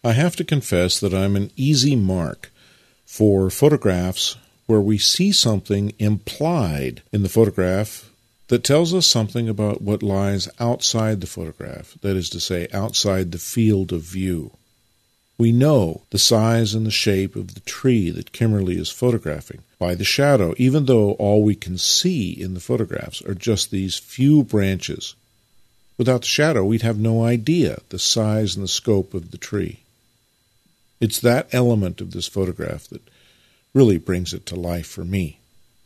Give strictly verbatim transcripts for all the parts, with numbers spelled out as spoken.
I have to confess that I'm an easy mark for photographs where we see something implied in the photograph that tells us something about what lies outside the photograph, that is to say, outside the field of view. We know the size and the shape of the tree that Kimberly is photographing by the shadow, even though all we can see in the photographs are just these few branches. Without the shadow, we'd have no idea the size and the scope of the tree. It's that element of this photograph that really brings it to life for me.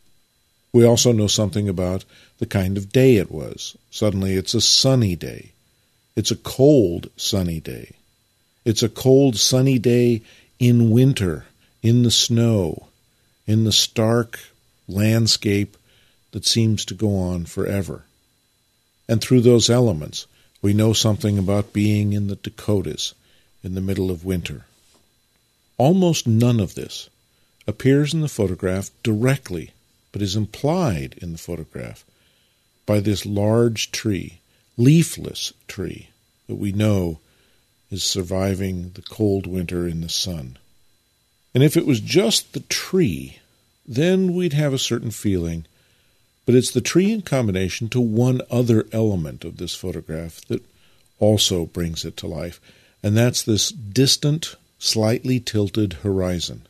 We also know something about the kind of day it was. Suddenly it's a sunny day. It's a cold, sunny day. It's a cold, sunny day in winter, in the snow, in the stark landscape that seems to go on forever. And through those elements, we know something about being in the Dakotas in the middle of winter. Almost none of this appears in the photograph directly, but is implied in the photograph by this large tree, leafless tree, that we know is surviving the cold winter in the sun. And if it was just the tree, then we'd have a certain feeling, but it's the tree in combination to one other element of this photograph that also brings it to life, and that's this distant, slightly tilted horizon.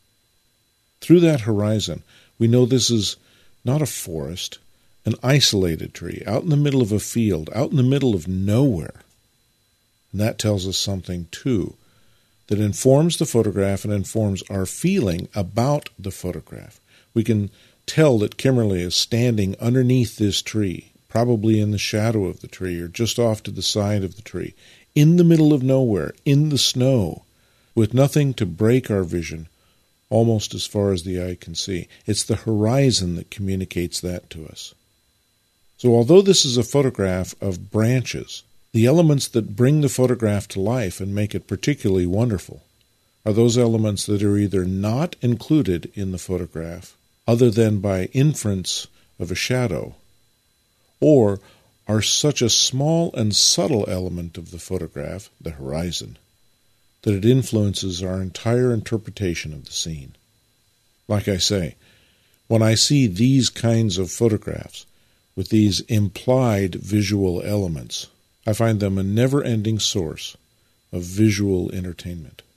Through that horizon, we know this is not a forest, an isolated tree, out in the middle of a field, out in the middle of nowhere. And that tells us something, too, that informs the photograph and informs our feeling about the photograph. We can tell that Kimberly is standing underneath this tree, probably in the shadow of the tree or just off to the side of the tree, in the middle of nowhere, in the snow, with nothing to break our vision, almost as far as the eye can see. It's the horizon that communicates that to us. So although this is a photograph of branches, the elements that bring the photograph to life and make it particularly wonderful are those elements that are either not included in the photograph, other than by inference of a shadow, or are such a small and subtle element of the photograph, the horizon, that it influences our entire interpretation of the scene. Like I say, when I see these kinds of photographs with these implied visual elements, I find them a never-ending source of visual entertainment.